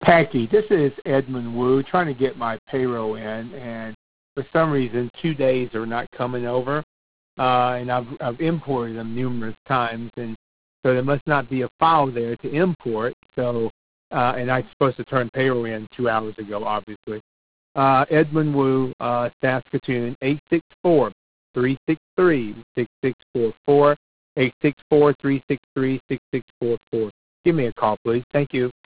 Packy, this is Edmund Wu trying to get my payroll in, and for some reason 2 days are not coming over, and I've imported them numerous times, and so there must not be a file there to import. So, and I'm supposed to turn payroll in 2 hours ago, obviously. Edmund Wu, Saskatoon, 864-363-6644, 864-363-6644. Give me a call, please. Thank you.